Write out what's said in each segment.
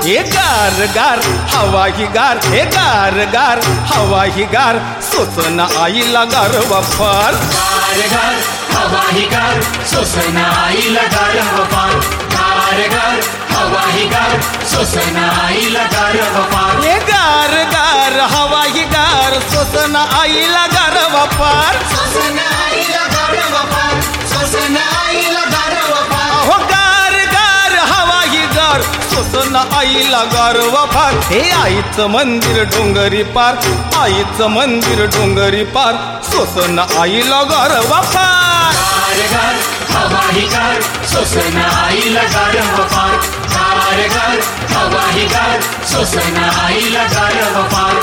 हे गार गार हवा ही गार, हे गार गार हवा ही गार, सोसना आईला गारवा फार. गार गार हवा ही गार, सोसना आईला गारवा फार. गार गार हवा ही गार, सोसना आईला गारवा फार. हे गार गार हवा ही गार, सोसना आईला गारवा फार. सोसना आईला गारवा फार, सोसना आईला गारवा फार. हो गार गार हवा ही गार, सोसना आईला गारवा फार. हे आईचं मंदिर डोंगरी पार, आईचं मंदिर डोंगरी पार, सोसना आईला गारवा फार. गार गार हवा ही गार, सोसना आईला गारवा फार. गार गार हवा ही गार, सोसना आईला गारवा फार.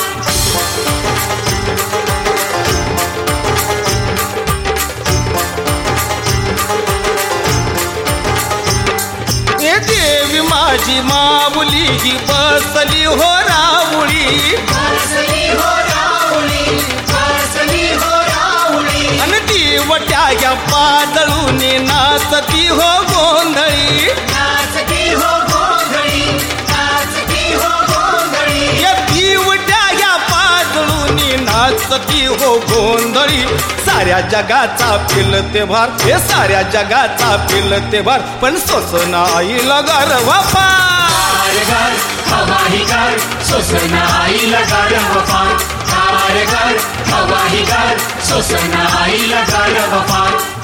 हे देवी माझी माऊली ही बसली हो राऊळी, बसली हो राऊळी, बसली हो राऊळी. आणि दिवट्या या पादळून नाचती हो गोंधळी. नाचती हो गोंधळी, नाचती हो गोंधळी. या दिवट्या या पादळून नाचती हो गोंधळी. साऱ्या जगाचा फिरते भार, हे साऱ्या जगाचा फिरते भार, पण सोसना आईला गारवा फार. गार गार हवा ही गार, सोसना आईला गारवा फार. गार गार हवा ही गार, सोसना आईला गारवा फार.